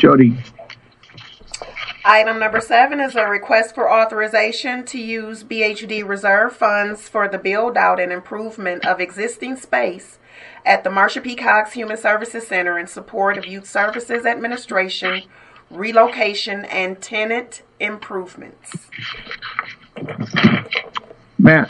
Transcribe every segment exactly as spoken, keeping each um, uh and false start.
Jody. Item number seven is a request for authorization to use B H D reserve funds for the build-out and improvement of existing space at the Marsha P. Cox Human Services Center in support of Youth Services Administration, relocation, and tenant improvements. Matt.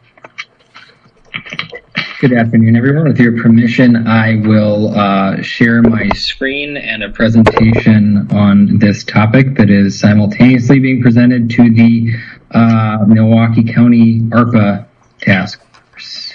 Good afternoon, everyone. With your permission, I will uh, share my screen and a presentation on this topic that is simultaneously being presented to the uh, Milwaukee County ARPA Task Force.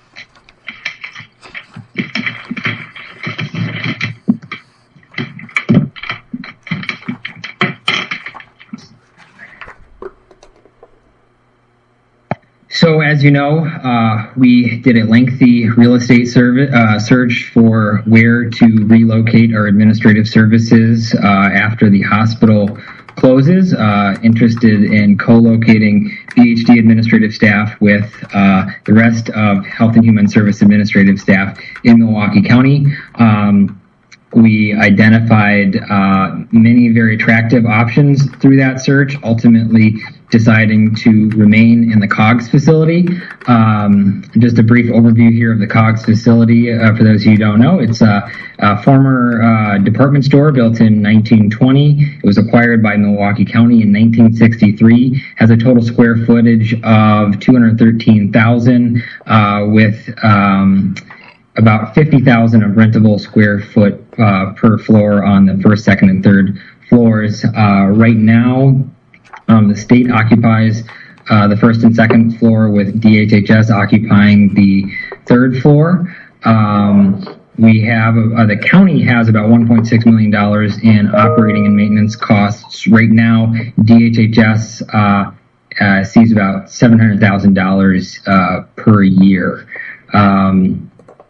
So as you know, uh, we did a lengthy real estate survey, uh, search for where to relocate our administrative services uh, after the hospital closes, uh, interested in co-locating B H D administrative staff with uh, the rest of Health and Human Service administrative staff in Milwaukee County. Um, We identified uh, many very attractive options through that search, ultimately deciding to remain in the COGS facility. Um, just a brief overview here of the COGS facility. Uh, for those of you who don't know, it's a, a former uh, department store built in nineteen twenty. It was acquired by Milwaukee County in nineteen sixty-three, has a total square footage of two hundred thirteen thousand uh, with um, about fifty thousand of rentable square foot uh, per floor on the first, second, and third floors. Uh, right now, um, the state occupies uh, the first and second floor, with D H H S occupying the third floor. Um, we have, uh, the county has about one point six million dollars in operating and maintenance costs. Right now, D H H S uh, uh, sees about seven hundred thousand dollars uh, per year. Um,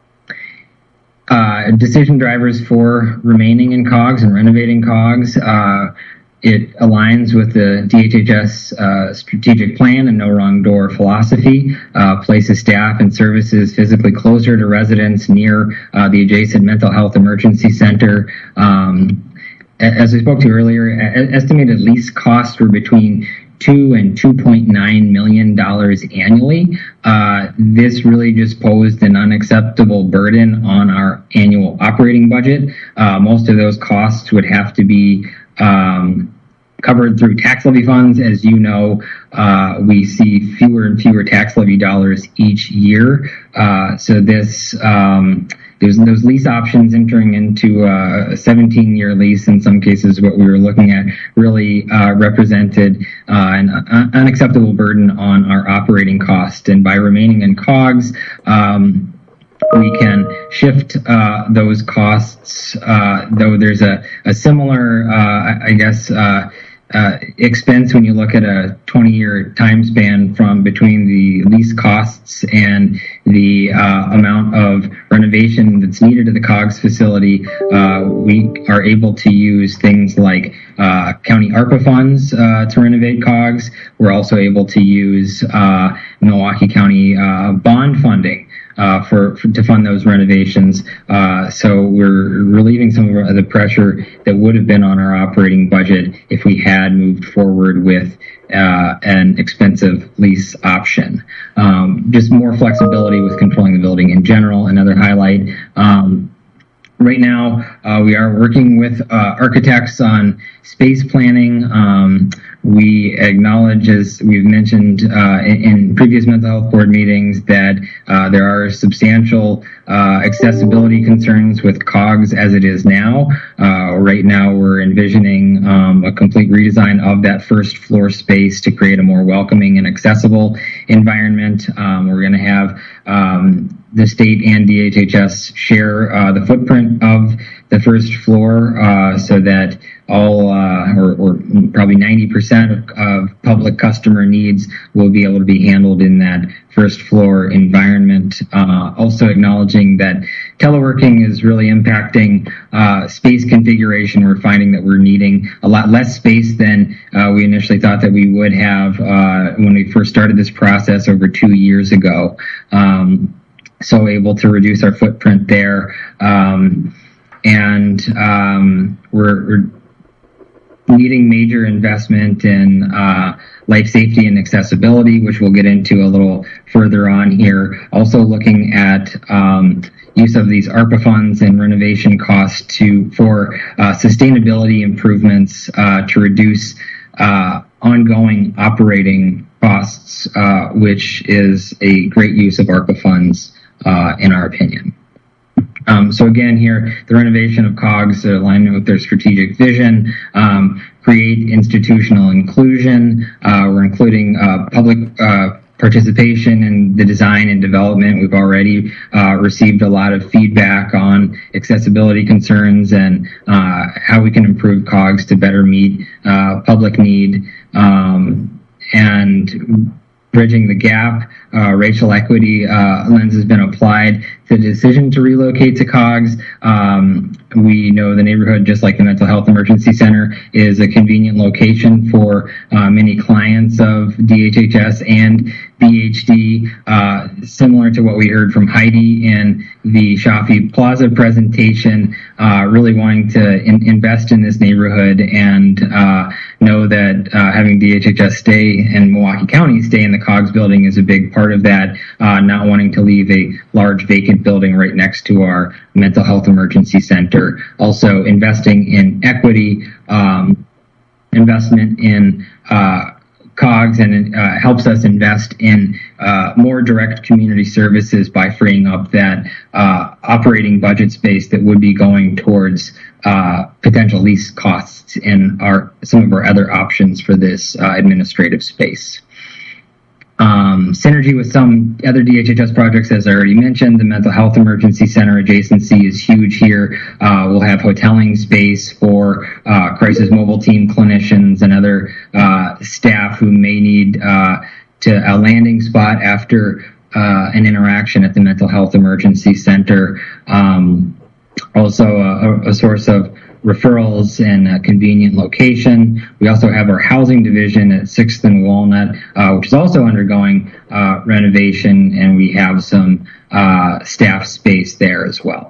Uh, decision drivers for remaining in COGS and renovating COGS. Uh, it aligns with the D H H S uh, strategic plan and no wrong door philosophy, uh, places staff and services physically closer to residents near uh, the adjacent mental health emergency center. Um, as I spoke to earlier, estimated lease costs were between two and two point nine million dollars annually. Uh, this really just posed an unacceptable burden on our annual operating budget. Uh, most of those costs would have to be um, covered through tax levy funds. As you know, uh, we see fewer and fewer tax levy dollars each year. Uh, so this um, There's those lease options entering into a seventeen year lease. In some cases, what we were looking at really uh, represented uh, an un- unacceptable burden on our operating cost. And by remaining in COGS, um, we can shift uh, those costs, uh, though there's a, a similar, uh, I guess, uh, Uh, expense when you look at a twenty year time span from between the lease costs and the uh, amount of renovation that's needed to the COGS facility. Uh, we are able to use things like uh, county ARPA funds uh, to renovate COGS. We're also able to use uh, Milwaukee County uh, bond funding Uh, for, for to fund those renovations. Uh, so we're relieving some of the pressure that would have been on our operating budget if we had moved forward with uh, an expensive lease option. Um, just more flexibility with controlling the building in general. Another highlight. Um, Right now, uh, we are working with uh, architects on space planning. Um, we acknowledge, as we've mentioned uh, in, in previous mental health board meetings, that uh, there are substantial uh, accessibility concerns with COGS as it is now. Uh, right now, we're envisioning um, a complete redesign of that first floor space to create a more welcoming and accessible environment. Um, we're going to have um, the state and D H H S share uh, the footprint of the first floor uh, so that all, uh, or, or probably ninety percent of, of public customer needs will be able to be handled in that first floor environment. Uh, also acknowledging that teleworking is really impacting uh, space configuration. We're finding that we're needing a lot less space than uh, we initially thought that we would have uh, when we first started this process over two years ago. Um, so able to reduce our footprint there. Um, and um, we're, we're needing major investment in uh, life safety and accessibility, which we'll get into a little further on here. Also looking at um, use of these ARPA funds and renovation costs to for uh, sustainability improvements uh, to reduce uh, ongoing operating costs, uh, which is a great use of ARPA funds uh, in our opinion. Um, so again, here, the renovation of COGS, uh, alignment with their strategic vision, um, create institutional inclusion. Uh, we're including uh, public uh, participation in the design and development. We've already uh, received a lot of feedback on accessibility concerns and uh, how we can improve COGS to better meet uh, public need. Um, and bridging the gap, uh, racial equity uh, lens has been applied to the decision to relocate to COGS. Um, we know the neighborhood, just like the Mental Health Emergency Center, is a convenient location for uh, many clients of D H H S and B H D, uh, similar to what we heard from Heidi in the Shafi Plaza presentation, uh, really wanting to in- invest in this neighborhood and uh, know that uh, having D H H S stay and Milwaukee County stay in the COGS building is a big part of that, uh, not wanting to leave a large vacant building right next to our Mental Health Emergency Center. Also investing in equity, um, investment in uh, COGS, and uh, helps us invest in uh, more direct community services by freeing up that uh, operating budget space that would be going towards uh, potential lease costs in our some of our other options for this uh, administrative space. Um, synergy with some other D H H S projects, as I already mentioned. The Mental Health Emergency Center adjacency is huge here. Uh, we'll have hoteling space for uh, crisis mobile team clinicians and other uh, staff who may need uh, to a landing spot after uh, an interaction at the Mental Health Emergency Center. Um, also a, a source of referrals and a convenient location. We also have our housing division at sixth and Walnut, uh, which is also undergoing uh, renovation, and we have some uh, staff space there as well.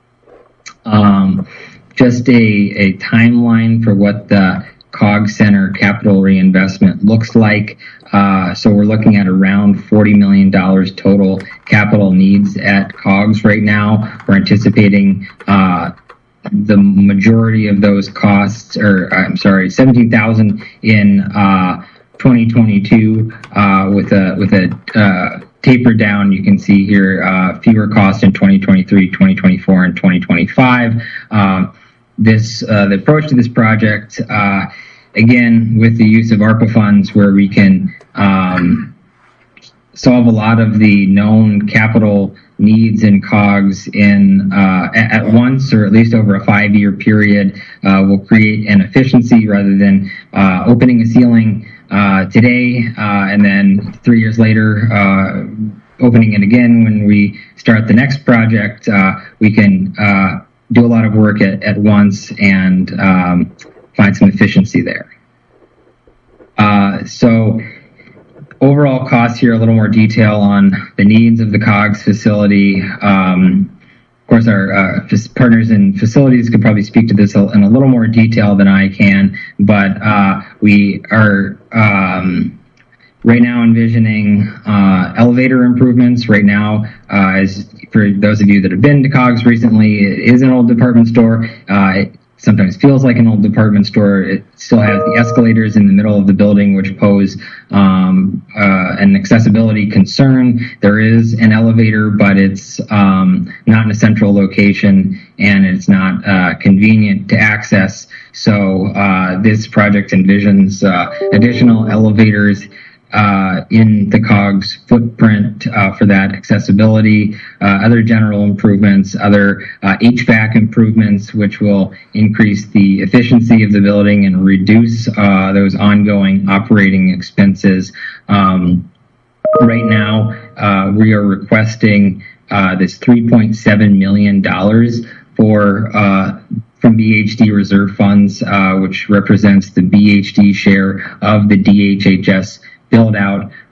Um, just a, a timeline for what the COGS Center capital reinvestment looks like. Uh, so we're looking at around forty million dollars total capital needs at COGS right now. We're anticipating uh, the majority of those costs, or I'm sorry, seventeen thousand in uh, twenty twenty-two, uh, with a with a uh, taper down. You can see here uh, fewer costs in twenty twenty-three, twenty twenty-four, and twenty twenty-five. Um, this uh, the approach to this project, uh, again, with the use of ARPA funds, where we can um, solve a lot of the known capital needs and COGS in uh, at, at once, or at least over a five-year period, uh, will create an efficiency rather than uh, opening a ceiling uh, today uh, and then three years later uh, opening it again when we start the next project. Uh, we can uh, do a lot of work at, at once and um, find some efficiency there. Uh, so. Overall costs here, a little more detail on the needs of the COGS facility. Um, of course, our uh, partners in facilities could probably speak to this in a little more detail than I can, but uh, we are um, right now envisioning uh, elevator improvements. Right now, uh, as for those of you that have been to COGS recently, it is an old department store. Uh, it, Sometimes feels like an old department store. It still has the escalators in the middle of the building, which pose um, uh, an accessibility concern. There is an elevator, but it's um, not in a central location, and it's not uh, convenient to access. So uh, this project envisions uh, additional elevators Uh, in the COGS footprint uh, for that accessibility, uh, other general improvements, other uh, H V A C improvements, which will increase the efficiency of the building and reduce uh, those ongoing operating expenses. Um, right now, uh, we are requesting uh, this three point seven million dollars for uh, from B H D reserve funds, uh, which represents the B H D share of the D H H S build out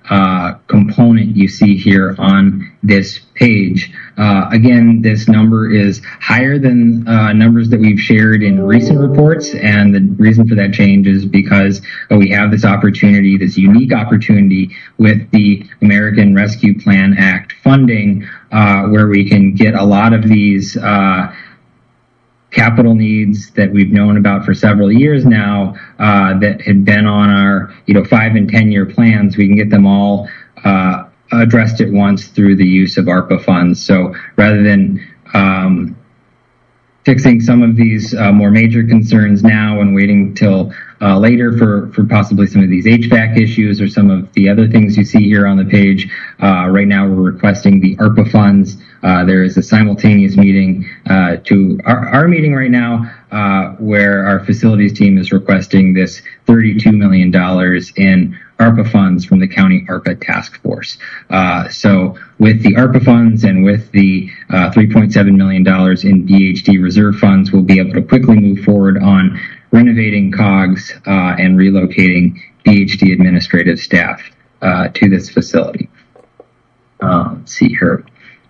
uh, component you see here on this page. Uh, again, this number is higher than uh, numbers that we've shared in recent reports, and the reason for that change is because uh, we have this opportunity, this unique opportunity with the American Rescue Plan Act funding, uh, where we can get a lot of these uh, capital needs that we've known about for several years now, uh, that had been on our, you know, five and ten year plans. We can get them all uh, addressed at once through the use of ARPA funds. So rather than um, fixing some of these uh, more major concerns now and waiting till uh, later for, for possibly some of these H V A C issues or some of the other things you see here on the page, uh, right now we're requesting the ARPA funds. Uh, there is a simultaneous meeting uh, to our, our meeting right now uh, where our facilities team is requesting this thirty-two million dollars in ARPA funds from the county ARPA task force. Uh, so with the ARPA funds and with the uh, three point seven million dollars in B H D reserve funds, we'll be able to quickly move forward on renovating COGS uh, and relocating B H D administrative staff uh, to this facility. Uh, let's see here.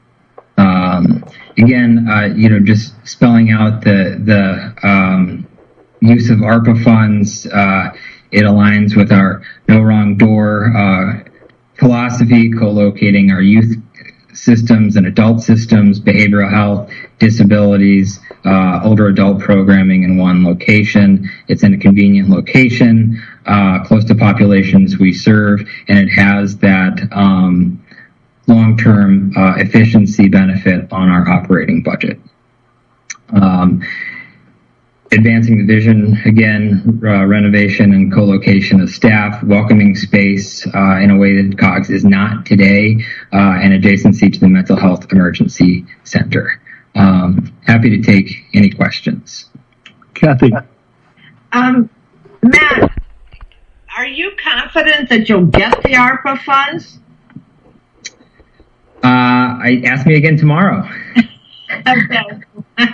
Um, again, uh, you know, just spelling out the the um, use of ARPA funds. Uh, it aligns with our no wrong door uh, philosophy, co-locating our youth systems and adult systems, behavioral health, disabilities, uh, older adult programming in one location. It's in a convenient location, uh, close to populations we serve, and it has that um, long-term uh, efficiency benefit on our operating budget. Um, advancing the vision, again, uh, renovation and co-location of staff, welcoming space uh, in a way that COGS is not today, uh, and adjacency to the Mental Health Emergency Center. Um, happy to take any questions. Kathy. Um, Matt, are you confident that you'll get the ARPA funds? Uh, I ask me again tomorrow. Okay.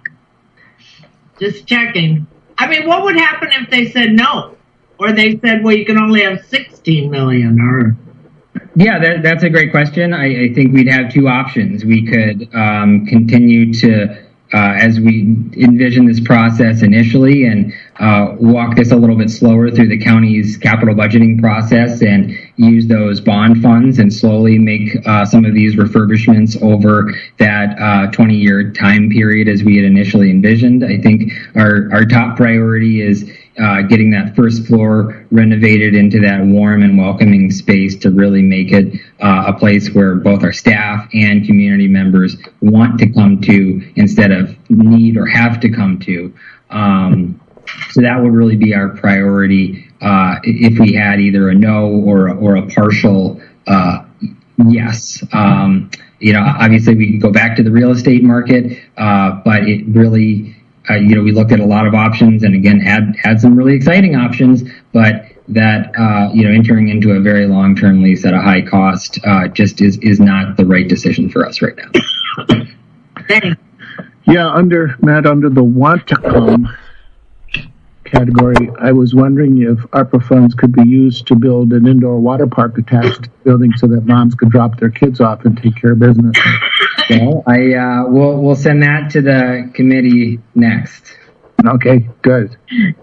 Just checking. I mean, what would happen if they said no? Or they said, well, you can only have sixteen million or... Yeah, that, that's a great question. I, I think we'd have two options. We could um, continue to, uh, as we envision this process initially, and uh, walk this a little bit slower through the county's capital budgeting process and use those bond funds and slowly make uh, some of these refurbishments over that uh, twenty year time period as we had initially envisioned. I think our, our top priority is uh, getting that first floor renovated into that warm and welcoming space to really make it uh, a place where both our staff and community members want to come to instead of need or have to come to. Um, so that would really be our priority uh, if we had either a no or, or a partial uh, yes. Um, you know, obviously we could go back to the real estate market, uh, but it really, uh, you know, we looked at a lot of options and again had had some really exciting options, but that uh, you know, entering into a very long-term lease at a high cost uh, just is is not the right decision for us right now. Thanks. Yeah, under Matt, under the want to come category, I was wondering if ARPA funds could be used to build an indoor water park attached to the building so that moms could drop their kids off and take care of business. Well, I uh, we'll we'll send that to the committee next. Okay, good.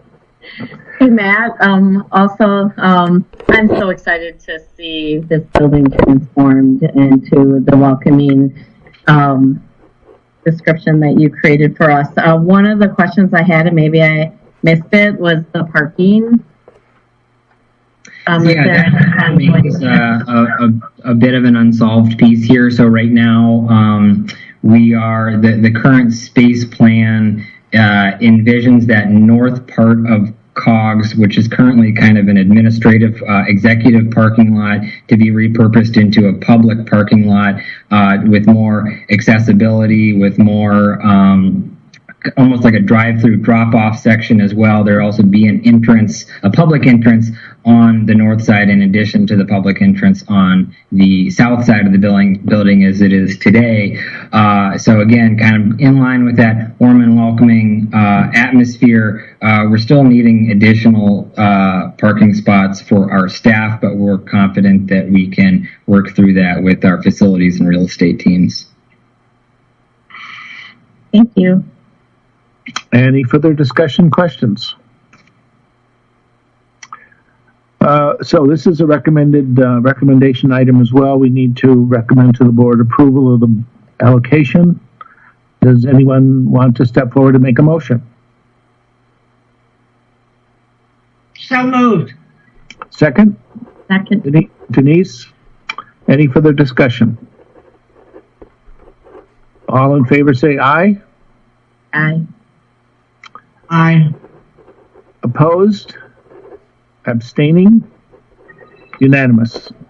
Hey Matt, um, also um, I'm so excited to see this building transformed into the welcoming um, description that you created for us. Uh, one of the questions I had, and maybe I missed it, was the parking. Um, yeah, that remains uh, a, a, a bit of an unsolved piece here. So right now, um, we are, the, the current space plan uh, envisions that north part of COGS, which is currently kind of an administrative uh, executive parking lot, to be repurposed into a public parking lot uh, with more accessibility, with more um, almost like a drive-through drop-off section as well. There'll also be an entrance, a public entrance on the north side in addition to the public entrance on the south side of the building, building as it is today. Uh, so again, kind of in line with that warm and welcoming uh, atmosphere. Uh, we're still needing additional uh, parking spots for our staff, but we're confident that we can work through that with our facilities and real estate teams. Thank you. Any further discussion, questions? Uh, so this is a recommended uh, recommendation item as well. We need to recommend to the board approval of the allocation. Does anyone want to step forward and make a motion? So moved. Second? Second. Denise? Any further discussion? All in favor say aye. Aye. Aye. Opposed? Abstaining? Unanimous.